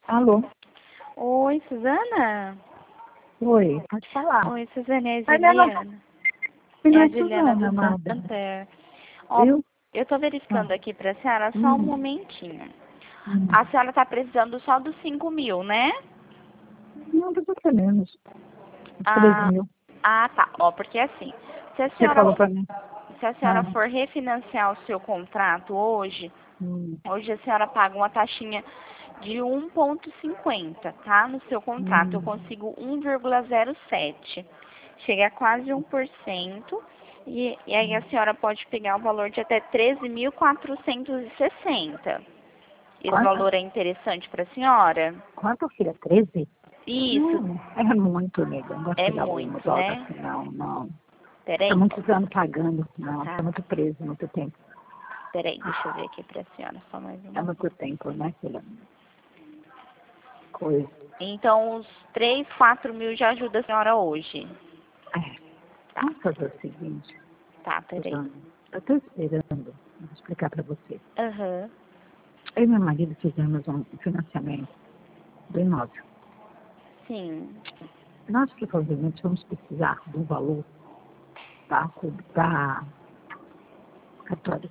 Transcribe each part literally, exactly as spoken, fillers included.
Alô? Oi, Suzana? Oi, pode falar. Oi, Suzana, é a Mas ela Juliana. não É a é Juliana Suzana, do amada. Santander. Ó, Eu? eu tô Ah. verificando aqui pra senhora só um Hum. momentinho. Hum. A senhora tá precisando só dos cinco mil, né? Não, precisa ser menos. Uns três Ah, mil. ah, tá. Ó, porque assim, se a Você falou senhora, pra mim. se a senhora Ah. for refinanciar o seu contrato hoje, Hum. hoje a senhora paga uma taxinha de um vírgula cinquenta, tá? No seu contrato eu Hum. consigo um vírgula zero sete. Chega a quase um por cento. E, e aí a senhora pode pegar o valor de até treze mil quatrocentos e sessenta. Esse Quanto? valor é interessante para a senhora? Quanto, filha? treze? Isso, Hum. É muito, nega. Não gosto é de dar uma muito, dólar né? assim, não, não. Tá Peraí, muitos anos pagando. Não, tá. tá muito preso, muito tempo. Peraí, deixa eu ver aqui para a senhora só mais É uma. muito tempo, né, filha? Coisa. Então, os três, quatro mil já ajuda a senhora hoje. É. Tá, Vamos fazer o seguinte, tá, peraí. Suzana. Eu tô esperando. Vou explicar pra você. Aham, Eu e meu marido fizemos um financiamento do imóvel. sim. Nós, provavelmente, vamos precisar de um valor para da cartório.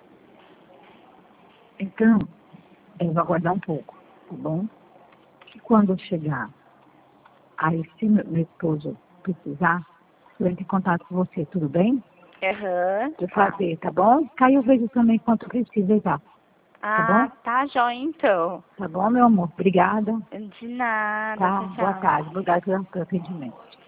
Então, eu vou aguardar um pouco, tá bom? E quando eu chegar, aí se meu, meu esposo precisar, eu entro em contato com você, tudo bem? Aham, De tá. fazer, tá bom? Aí eu vejo também quanto precisa já, tá bom? Ah, tá jóia então. Tá bom, meu amor? Obrigada. De nada, Tá? tchau, Boa tchau. tarde. Obrigada pelo atendimento.